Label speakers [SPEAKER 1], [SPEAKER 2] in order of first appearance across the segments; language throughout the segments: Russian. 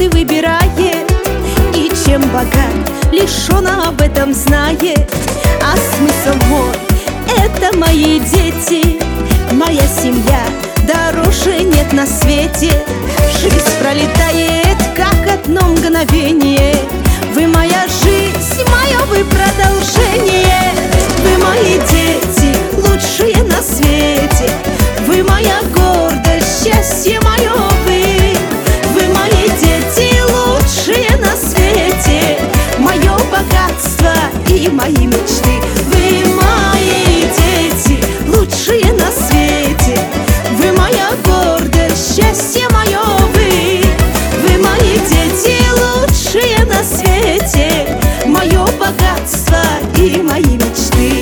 [SPEAKER 1] каждый выбирает, и чем богат, лишь он об этом знает. А смысл мой — это мои дети, моя семья, дороже нет на свете. Жизнь пролетает, как одно мгновение. Вы моя жизнь, мое вы продолжение. Вы мои дети, лучшие на свете. Вы моя гордость, счастье мое вы. Вы мои дети, лучшие на свете. Мое богатство и мои мечты. Вы мои дети, лучшие на свете. Вы моя гордость, счастье мое вы. Вы мои дети, лучшие на свете. Мое богатство и мои мечты.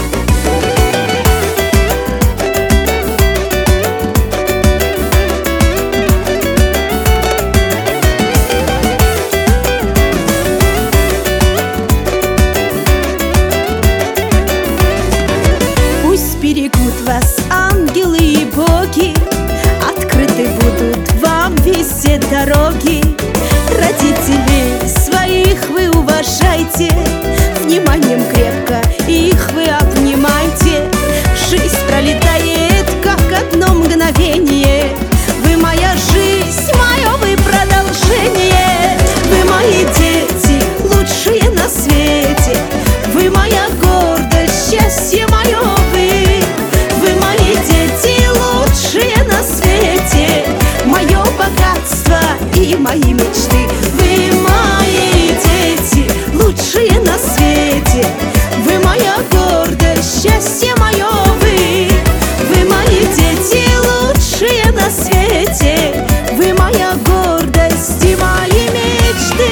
[SPEAKER 1] Пусть берегут вас ангелы и боги, открыты будут вам везде дороги. Родителей своих вы уважайте, вниманием крепко их вы обнимайте. Жизнь пролетает, как одно мгновение. Вы моя жизнь, мое вы продолжение. Вы мои дети, лучшие на свете. Вы моя гордость, счастье мое вы. Вы мои дети, лучшие на свете. Мое богатство и мои мечты. Вы мои дети, лучшие на свете. Вы моя гордость, счастье мое вы. Вы мои дети, лучшие на свете. Вы моя гордость и мои мечты.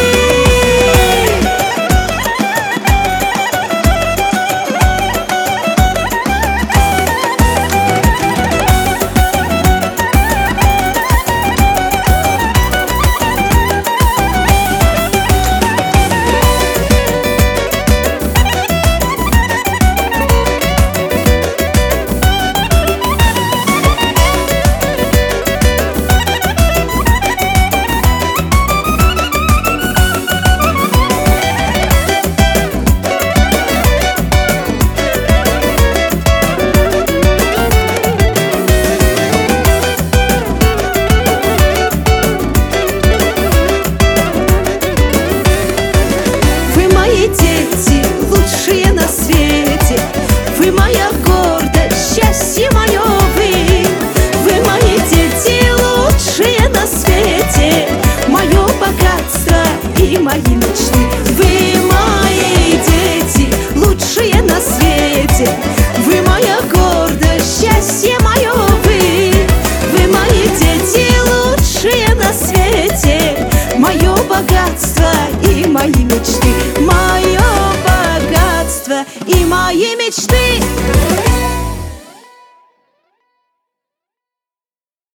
[SPEAKER 1] Дети, лучшие на свете. Вы моя гордость, счастье мое вы. Вы мои дети, лучшие на свете. Мое богатство и мои мечты. Вы мои дети, лучшие на свете. Вы моя гордость, счастье мое вы. Вы мои дети, лучшие на свете. Мое богатство и мои мечты. Мое богатство и мои мечты.